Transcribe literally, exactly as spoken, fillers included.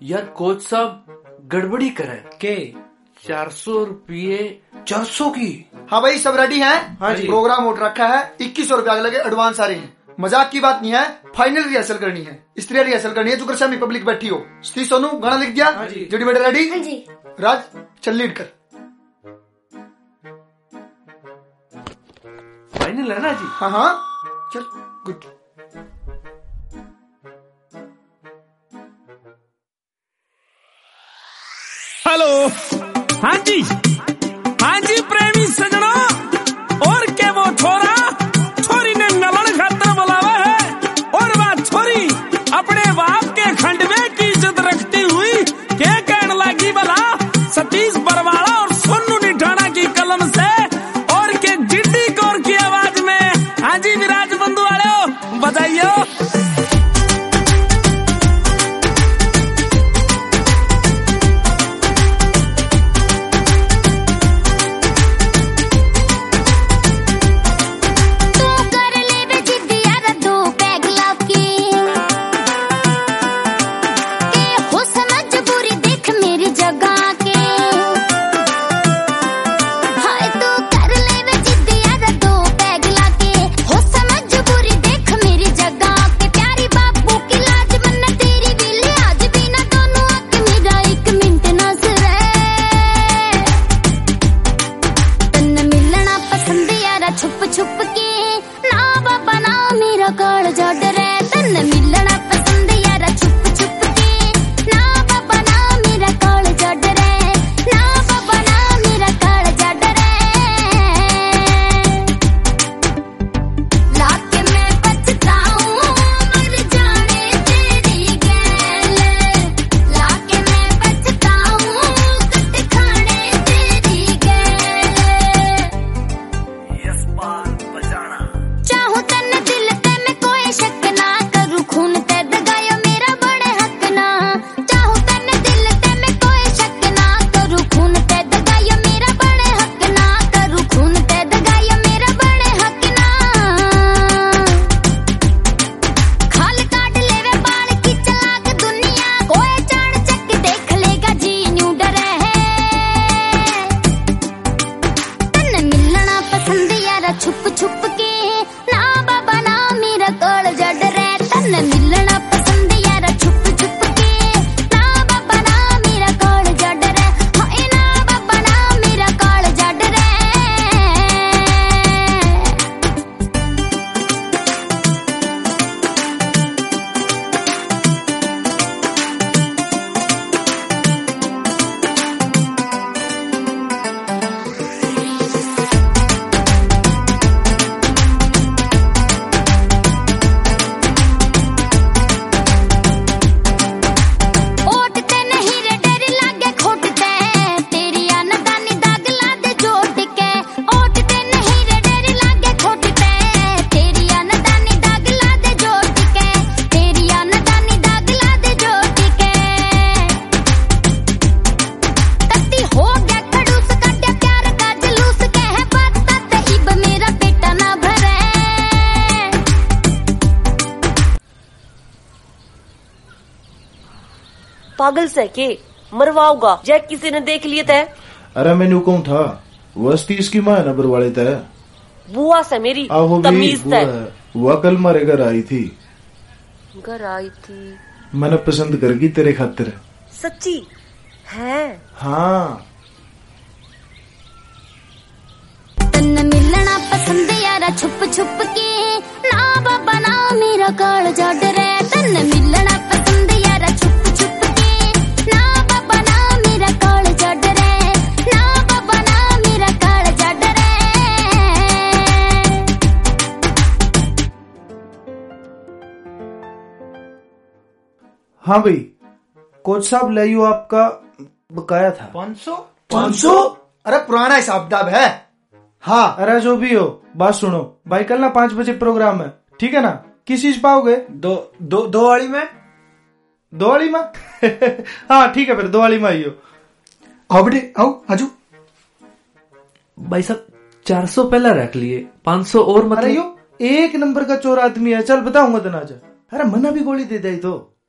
यार कोच साहब गड़बड़ी करे के चार सौ रुपये चार सौ की। हाँ भाई सब रेडी हैं? हाँ जी। प्रोग्राम उठ रखा है, इक्कीस सौ रुपया लगे, एडवांस आ रहे हैं। मजाक की बात नहीं है, फाइनल रिहर्सल करनी है, स्त्री रिहर्सल करनी है। जो कर पब्लिक बैठी हो। स्त्री सोनू गाना लिख दिया? हाँ जी। जेडी बेटे रेडी? हाँ जी। राज चल लीड कर। फाइनल है ना जी? हाँ हाँ चल गुड। हेलो। हाँ जी हाँ जी प्रेमी सजना, और के वो छोरा छोरी ने नलन खातर बुलावा है, और वह छोरी अपने बाप के खंडवे की इज्जत रखती हुई क्या कहने लगी भला सतीश बरवाड़ा और सोनू निठाना की कलम से, और के जिड्डी कौर की आवाज में। हाँ जी विराज बंधु वाले हो, बधाइयो। पागल से के मरवाओगा जय किसी ने देख लिए थे। अरे मैंने कहूँ था वस्ती इसकी माँ है नंबर वाले थे। बुआ से मेरी तमीज थे। वह कल मारे घर आई थी। घर आई थी मैंने पसंद करगी तेरे खातिर। सच्ची है? हाँ। तन मिलना पसंद यारा छुप छुप के, ना बाबा ना मेरा काल जा डरे। तन मिलना पसंद यारा छुप छुप के, ना बाबा ना मेरा काल जा डरे। ना बाबा ना मेरा काल जा डरे। हाँ भाई कोच साहब ले यू आपका बकाया था पाँच सौ। पाँच सौ? अरे पुराना हिसाब किताब है। हाँ अरे जो भी हो बात सुनो भाई, कल ना पांच बजे प्रोग्राम है, ठीक है ना? किस चीज पाओगे? दो दो दो वाली में। दो वाली में हाँ ठीक है फिर दो वाली में आइयो। आओ बेटे आओ आजू। भाई साहब चार सौ पहला रख लिए, पाँच सौ और मतलब। अरे यो एक नंबर का चोर आदमी है, चल बताऊंगा तो ना जा। अरे मना भी गोली दे दे तो